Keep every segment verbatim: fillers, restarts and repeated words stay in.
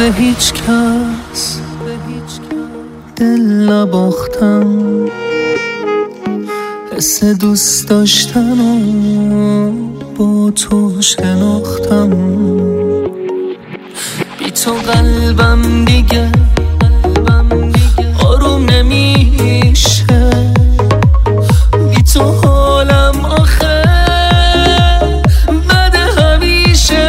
به هیچ کس دل نباختم، حس دوست داشتن و با تو شناختم. بی تو قلبم دیگه آروم نمیشه، بی تو حالم آخه بده همیشه.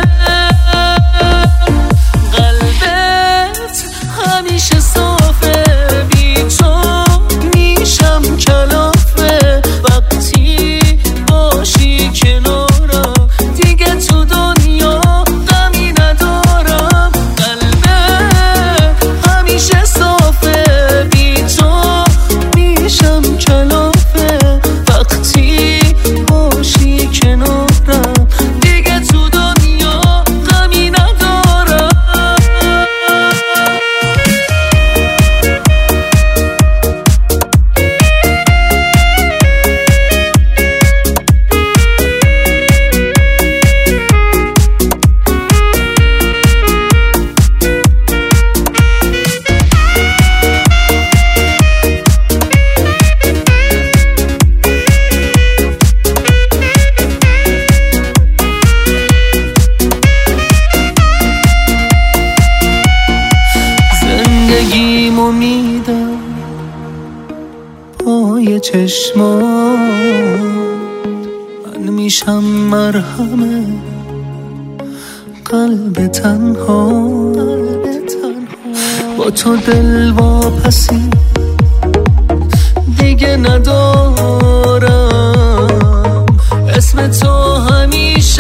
قلبت همیشه صافه، بی تو میشم کلافه. وقتی باشی کنارم دیگه تو دنیا غمی ندارم. قلبت همیشه صافه، بی تو میشم کلافه. وقتی باشی کنارم دیگه تو دنیا غمی ندارم. زندگیمو میدم پای چشمات، من میشم مرهم قلب تنها. با تو دل واپسی دیگه ندارم، اسم تو همیشه